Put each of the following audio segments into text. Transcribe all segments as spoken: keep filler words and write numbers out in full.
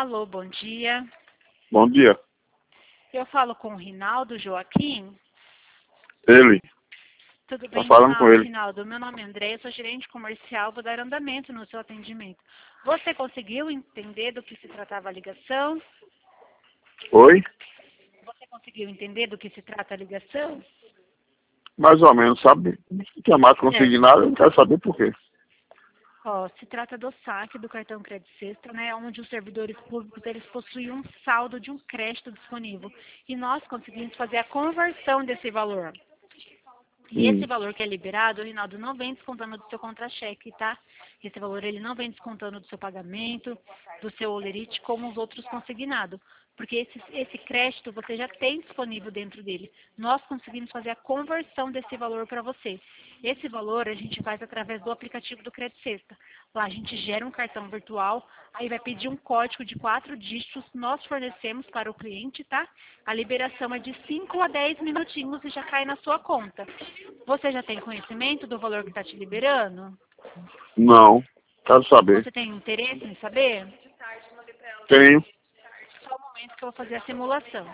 Alô, bom dia. Bom dia. Eu falo com o Rinaldo Joaquim. Ele. Tudo Tá bem, falando com Rinaldo? ele. Rinaldo, meu nome é André, eu sou gerente comercial, vou dar andamento no seu atendimento. Você conseguiu entender do que se tratava a ligação? Oi? Você conseguiu entender do que se trata a ligação? Mais ou menos, sabe? Que a mais consignada, eu não quero saber por quê. Ó, se trata do saque do cartão Crédito Sexta, né, onde os servidores públicos eles possuem um saldo de um crédito disponível. E nós conseguimos fazer a conversão desse valor. E esse Hum. valor que é liberado, o Rinaldo não vem descontando do seu contra-cheque, tá? Esse valor ele não vem descontando do seu pagamento, do seu olerite, como os outros consignados. Porque esse, esse crédito você já tem disponível dentro dele. Nós conseguimos fazer a conversão desse valor para você. Esse valor a gente faz através do aplicativo do Crédito Sexta. Lá a gente gera um cartão virtual, aí vai pedir um código de quatro dígitos, nós fornecemos para o cliente, tá? A liberação é de cinco a dez minutinhos e já cai na sua conta. Você já tem conhecimento do valor que está te liberando? Não. Quero saber. Você tem interesse em saber? Tenho. Só um momento que eu vou fazer a simulação.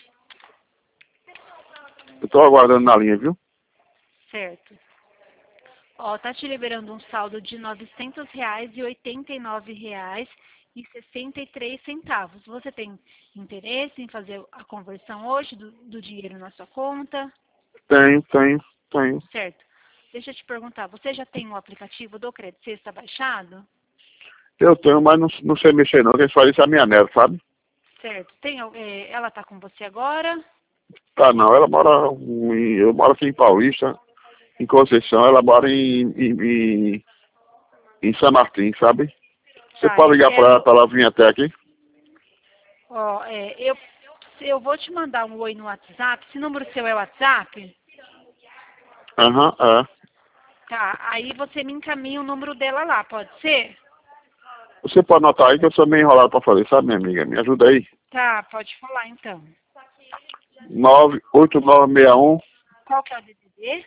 Eu tô aguardando na linha, viu? Certo. Ó, tá te liberando um saldo de novecentos reais e oitenta e nove reais e sessenta e três centavos. Você tem interesse em fazer a conversão hoje do, do dinheiro na sua conta? Tenho, tenho, tenho. Certo. Deixa eu te perguntar, você já tem o aplicativo do Crédito Sexta baixado? Eu tenho, mas não, não sei mexer não. Quem faz isso é a minha neta, sabe? Certo. Tem, é, ela tá com você agora? Tá, não. Ela mora em... Eu moro aqui em Paulista, em Conceição. Ela mora em... Em, em, em São Martin, sabe? Você Tá, pode eu ligar pra ela, quero... pra ela vir até aqui? Ó, é, eu, eu vou te mandar um oi no WhatsApp. Esse número seu é WhatsApp? Aham, é. Tá, aí você me encaminha o número dela lá, pode ser? Você pode anotar aí que eu sou meio enrolado pra fazer, sabe, minha amiga? Me ajuda aí. Tá, pode falar então. nove oito nove seis um, Qual que é o D D D?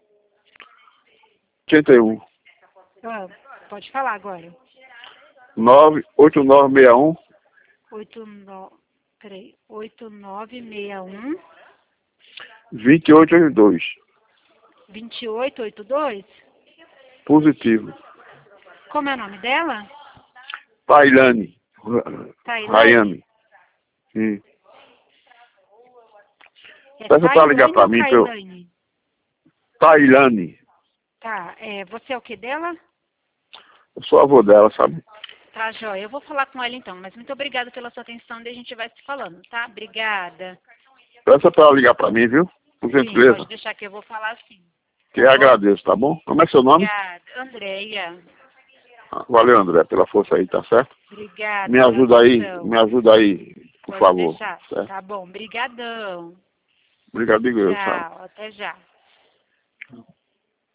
oito um. Ah, pode falar agora. nove oito nove seis um, Oito nove, peraí, oito nove seis um, dois oito oito dois. vinte e oito oitenta e dois. Positivo. Como é o nome dela? Tailane. Tailane? Rayane. Sim. É Peça pra ligar Tailane pra ou mim, pra eu... Tailane? Tailane. Tá, é, você é o que dela? Eu sou avô dela, sabe? Tá, joia. Eu vou falar com ela então, mas muito obrigada pela sua atenção e a gente vai se falando, tá? Obrigada. Peça pra ela ligar pra mim, viu? Por Sim, gentileza. pode deixar que eu vou falar sim. Que Tá eu bom? agradeço, tá bom? Como é seu nome? Obrigada. Andréia. Ah, valeu, André, pela força aí, tá certo? Obrigada Me pela ajuda aí, atenção. me ajuda aí, por Pode favor. deixar. Certo? Tá bom. Brigadão. Obrigado, digo eu, sabe? Tchau. Até já.